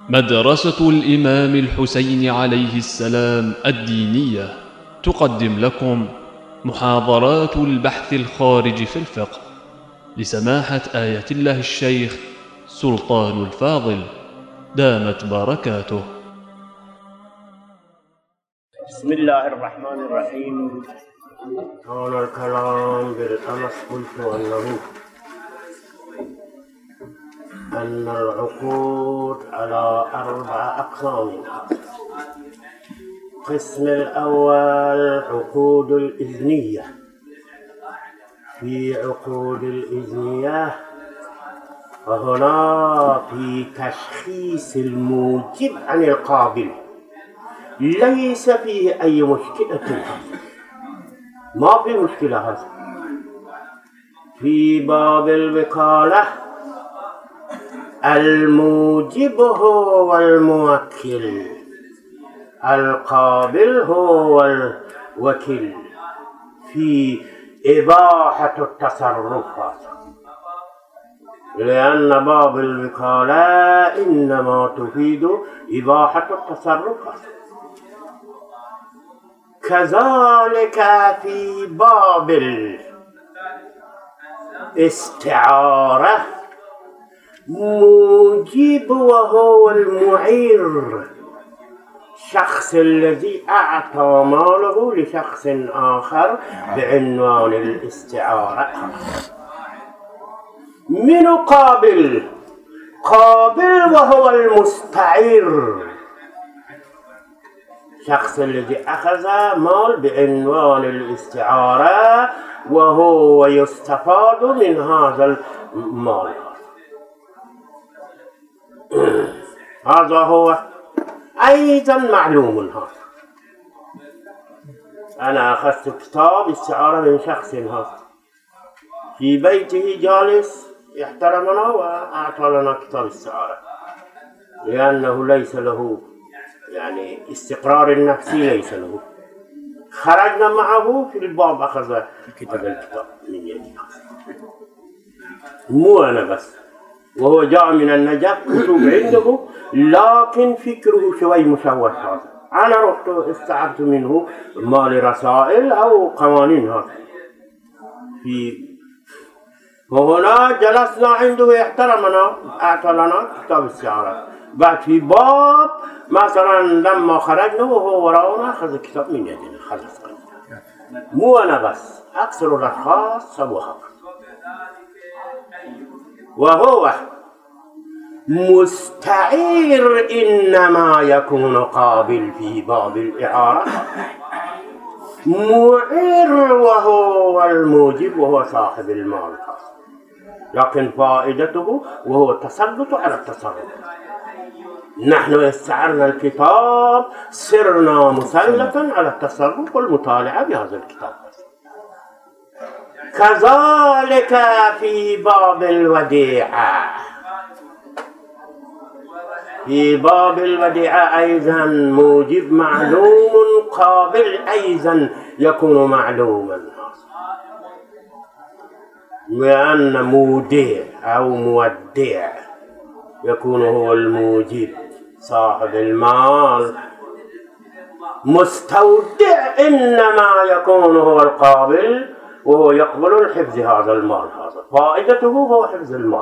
مدرسة الإمام الحسين عليه السلام الدينية تقدم لكم محاضرات البحث الخارج في الفقه لسماحة آية الله الشيخ سلطان الفاضل دامت بركاته. بسم الله الرحمن الرحيم. كان الكلام بالأمس قلت أن العقود على 4 أقسام. القسم الأول عقود الإذنية. في عقود الإذنية فهنا في تشخيص الموجب عن القابل ليس فيه أي مشكلة، ما في مشكلة هذا. في باب الوكالة الموجب هو الموكل، القابل هو الوكيل في إباحة التصرفات، لأن باب الوكالة إنما تفيد إباحة التصرفات. كذلك في باب الاستعارة موجب وهو المعير، شخص الذي أعطى ماله لشخص آخر بعنوان الاستعارة. من قابل وهو المستعير، شخص الذي أخذ مال بعنوان الاستعارة وهو يستفاد من هذا المال. هذا هو أيضا معلوم. هذا أنا أخذت كتاب استعارة من شخص هذا في بيته جالس يحترمنا وأعطى لنا كتاب استعارة، لأنه ليس له يعني استقرار النفسي، ليس له. خرجنا معه في الباب أخذ هذا الكتاب من يدي، مو أنا بس، وهو جاء من النجف كتب عنده لكن فكره شوي مشوش. هذا أنا رحت استعرت منه مال رسائل أو قوانين هذا وهنا جلسنا عنده يحترمنا، أعطى لنا كتاب السعارة. بعد في باب مثلا لما خرجنا وهو وراءنا أخذ الكتاب من يدنا، خلص. مو أنا بس، أكثر الأشخاص سووا هذا. وهو مستعير إنما يكون قابل في باب الإعارة، معير وهو الموجب وهو صاحب المال، لكن فائدته وهو التسلط على التصرف. نحن استعرنا الكتاب صرنا مسلطا على التصرف والمطالعة بهذا الكتاب. كذلك في باب الوديعة. في باب الوديعة أيضا موجب معلوم، قابل أيضا يكون معلوما، لأن مودع أو مودع يكون هو الموجب صاحب المال. مستودع إنما يكون هو القابل وهو يقبل الحفظ هذا المال، هذا فائدته هو حفظ المال.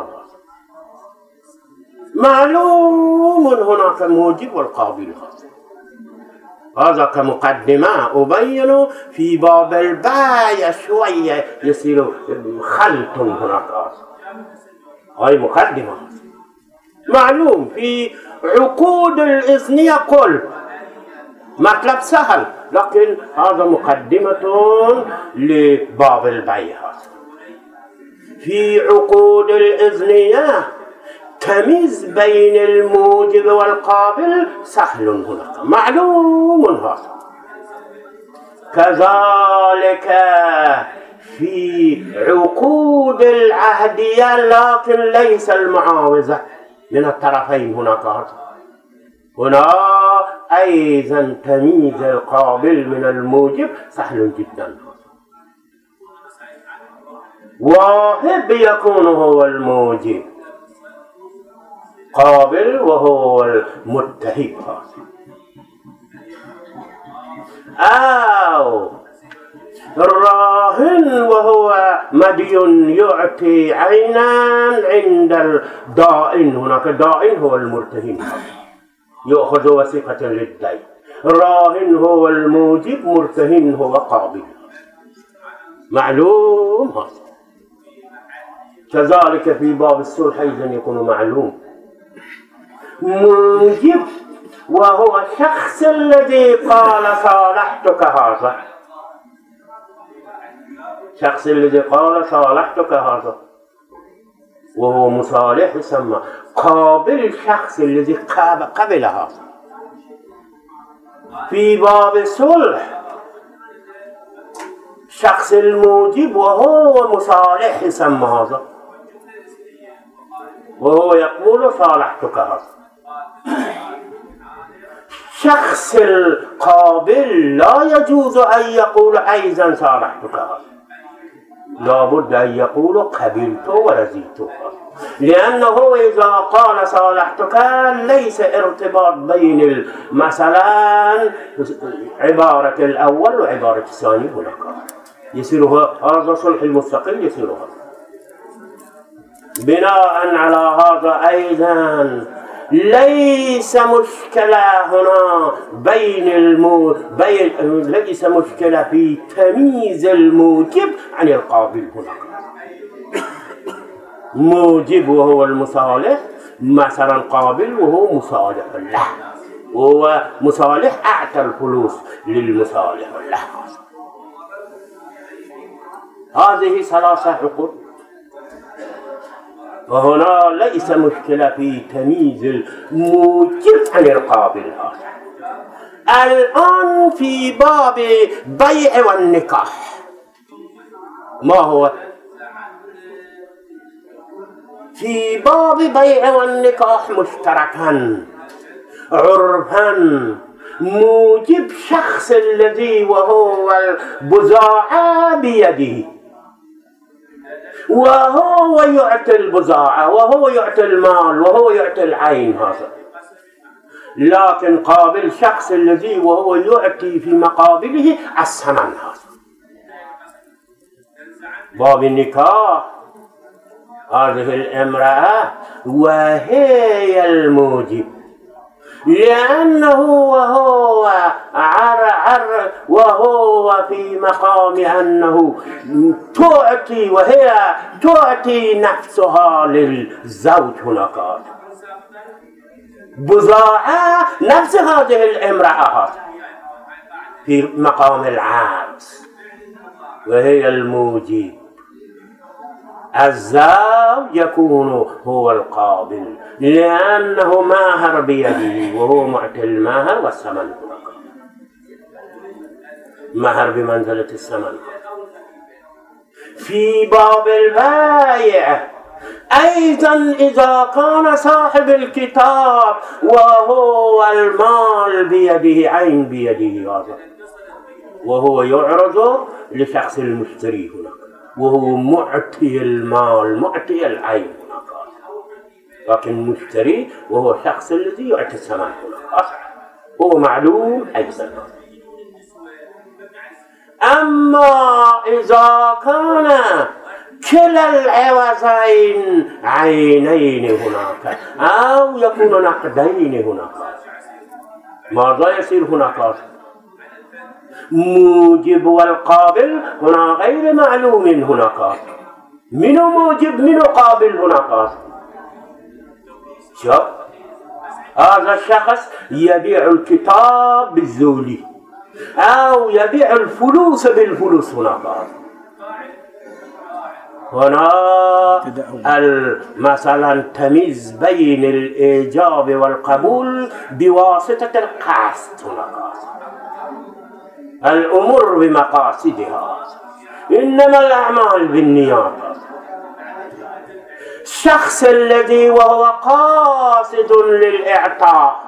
معلوم هناك موجب والقابل. هذا كمقدمة أبين. في باب البيع شوية يصير خلط هناك، هاي مقدمة. معلوم في عقود الإذنية قل مطلب سهل، لكن هذا مقدمة لباب البيع. في عقود الإذنية تمييز بين الموجب والقابل سهل هناك، معلوم هذا. كذلك في عقود العهدية لكن ليس المعاوزة من الطرفين هناك. هنا أيضا تمييز القابل من الموجب سهل جدا. واهب يكون هو الموجب، قابل وهو المتهب هذا، أو الراهن وهو مدين يعطي عينا عند الدائن. هناك دائن هو المرتهن يأخذ وثيقة للدين، الراهن هو الموجب، مرتهن هو قابل. معلوم هذا. كذلك في باب الصلح أيضا يكون معلوم. موجب وهو الشخص الذي قال صالحتك هذا، الشخص الذي قال صالحتك هذا وهو مصالح يسمى قابل، الشخص الذي قبل هذا. في باب الصلح شخص الموجب وهو مصالح يسمى هذا، وهو يقول صالحتك هذا. شخص القابل لا يجوز أن يقول أيضا صالحتك هذا، لا بد أن يقول قبلت ورزيت، لأنه إذا قال صالحتك ليس ارتباط بين مثلا عبارة الأول وعبارة الثاني، هناك يصير هذا صلح المستقل، يصير هذا. بناء على هذا أيضا ليس مشكلة هنا ليس مشكلة في تمييز الموجب عن القابل. هناك موجب وهو المصالح، مثلا قابل وهو مصالح له، وهو مصالح أعطى الفلوس للمصالح له. هذه ثلاثة عقود، وهنا ليس مشكلة في تمييز الموجب عن القابل. هذا الآن في باب بيع والنكاح، ما هو في باب بيع والنكاح مشتركا عرفا موجب شخص الذي وهو البضاعة بيده، وهو يعطي البضاعة وهو يعطي المال وهو يعطي العين هذا. لكن قابل شخص الذي وهو يعطي في مقابله الثمن هذا. باب النكاح هذه الامرأة وهي الموجب، لأنه وهو في مقام أنه تعطي، وهي تعطي نفسها للزوج. هناك بضاعة نفس هذه الامرأة في مقام العبد وهي الموجب. الزوج يكون هو القابل لأنه ماهر بيده وهو معطي الماهر والثمن. ماهر بمنزلة الثمن. في باب البيع أيضا إذا كان صاحب الكتاب وهو المال بيده، عين بيده هذا، وهو يعرض لشخص المشتري هناك، وهو معطي المال معطي العين هناك، لكن مشتري وهو شخص الذي يعطي الثمن هناك، هو معلوم أيضا. أما إذا كان كلا العوضين عينين هناك أو يكون نقدين هناك، ماذا يصير هناك؟ موجب والقابل هنا غير معلوم هناك. من موجب من قابل هناك؟ شوف، هذا الشخص يبيع الكتاب بالزولي أو يبيع الفلوس بالفلوس هناك. هنا مثلا تمييز بين الإيجاب والقبول بواسطة القصد هناك. الأمور بمقاصدها، إنما الأعمال بالنيات. الشخص الذي وهو قاصد للإعطاء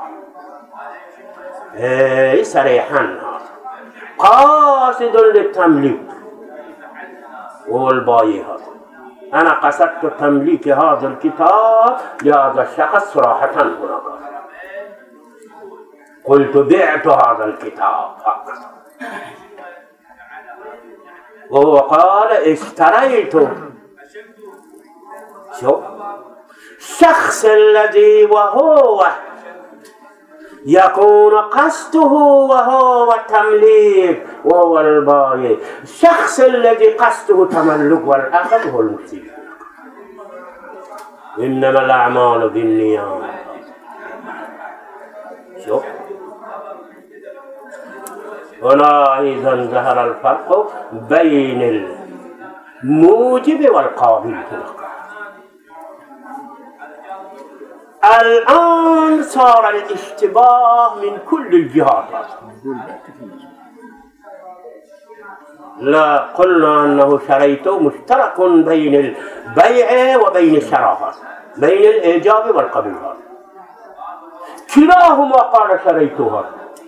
صريحا قاصد للتمليك، هو البايع، أنا قصدت تمليك هذا الكتاب لهذا الشخص صراحة هناك. قلت بعت هذا الكتاب فقط، وهو قال اشتريته. شوف الشخص الذي وهو يكون قصده وهو التمليك وهو البايع، الشخص الذي قصده تملك والأخذ هو المشتري. إنما الأعمال بالنيات. شوف هنا إذا ظهر الفرق بين الموجب والقابل. الآن صار الاشتباه من كل الجهات. لا قلنا أنه شريته مشترك بين البيع وبين الشراء، بين الإيجاب والقبول. كلاهما قال شريتها.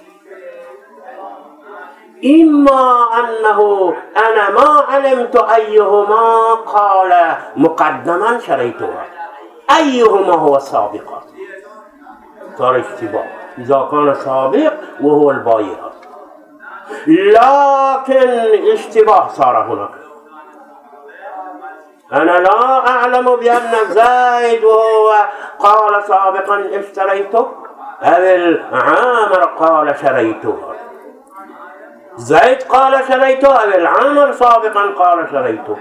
إما أنه أنا ما علمت أيهما قال مقدما شريتها، أيهما هو السابق. صار اشتباه إذا كان سابق وهو البايع، لكن اشتباه صار هناك. أنا لا أعلم بأن زيد وهو قال سابقا اشتريته أو العامر قال شريته. زيد قال شريته أو العامر سابقا قال شريته.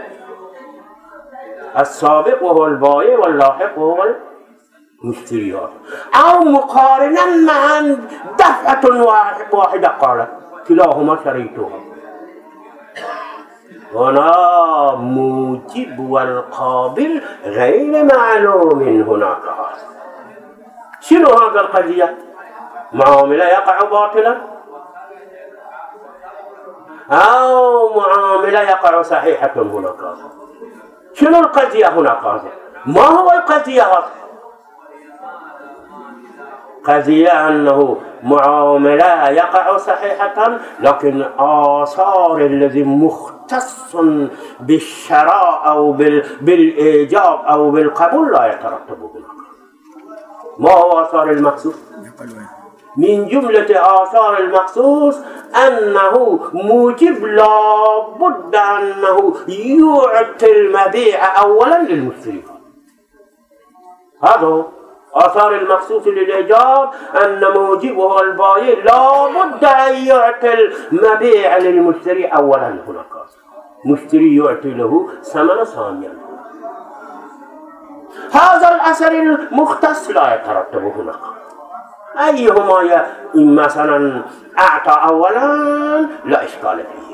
السابق وهو البائع واللاحق وهو المشتري، أو مقارنا معا دفعة واحدة قال كلاهما شريتها. هنا موجب والقابل غير معلوم هناك. شنو هذا القضية؟ معاملة يقع باطلا أو معاملة يقع صحيحة هناك. شنو القضية هناك؟ ما هو القضية؟ قضية أنه معاملة يقع صحيحة، لكن آثار الذي مختص بالشراء أو بالإيجاب أو بالقبول لا يترتب هناك. ما هو آثار المخصوص؟ من جملة آثار المخصوص أنه موجب لا بد أنه يعطي المبيع أولا للمشتري. هذا آثار المخصوص للإيجاب، أن موجبه البائع لا بد أن يعطي المبيع للمشتري أولا. هناك مشتري يعطي له ثمن ثانيا. هذا الأثر المختص لا يترتب هناك. أيهما مثلا أعطى أولا لا إشكال فيه.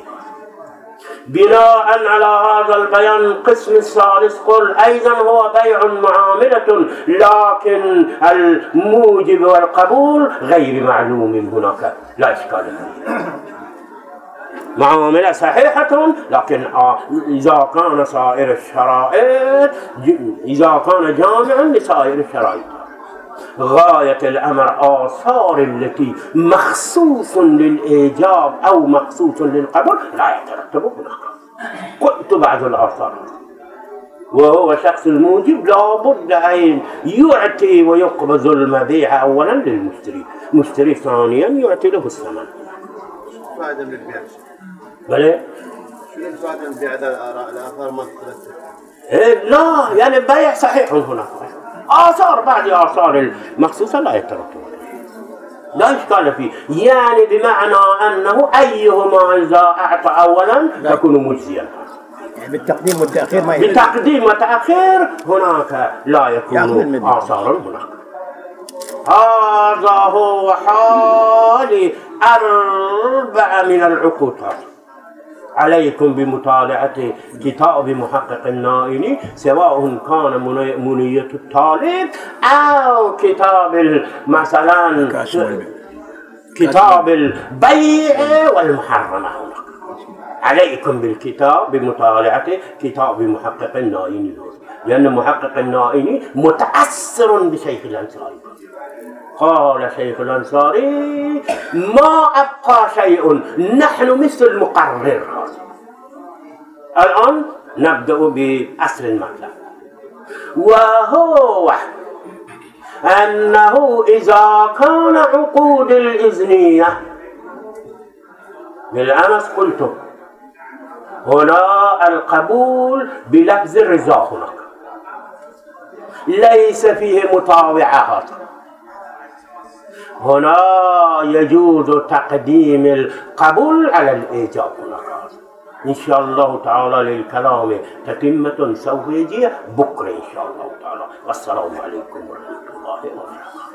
بناء على هذا البيان القسم الثالث قل أيضا هو بيع معاملة، لكن الموجب والقبول غير معلوم هناك لا إشكال فيه. معاملة صحيحة، لكن إذا كان سائر الشرائط إذا كان جامعا لسائر الشرائط. غاية الأمر آثار التي مخصوص للإيجاب أو مخصوص للقبول لا يترتب هناك. قلت بعض الآثار وهو شخص الموجب لا بد أن يعطي ويقبض المبيع أولا للمشتري، مشتري ثانيا يعطي له الثمن. فائدة من البيع. بلى؟ شنو الفائدة من البيع إذا الآثار ما تترتب؟ لا يعني بيع صحيح هناك. آثار بعد آثار المخصوصة لا يترتب، لا إشكال فيه. يعني بمعنى أنه أيهما إذا أعطى أولا يكون مجزيا. يعني بالتقديم والتأخير ما يكون. بتقديم وتأخير هناك لا يكون آثار هناك. هذا هو حال 4 من العقوبات. عليكم بمطالعة كتاب محقق النائني، سواء كان منية الطالب أو كتاب مثلا كتاب البيع والمحرمة. عليكم بالكتاب بمطالعة كتاب محقق النائني، لأن محقق النائني متأثر بشيخ الأنصاري. قال شيخ الأنصاري ما أبقى شيء، نحن مثل المقرر. الآن نبدأ بأصل المطلب، وهو أنه إذا كان عقود الإذنية بالأمس قلت هنا القبول بلفظ الرضا، هناك ليس فيه مطاوعات، هنا يجوز تقديم القبول على الإيجاب. هناك إن شاء الله تعالى للكلام تتمة سوف يجي بكرة إن شاء الله تعالى. والسلام عليكم ورحمة الله وبركاته.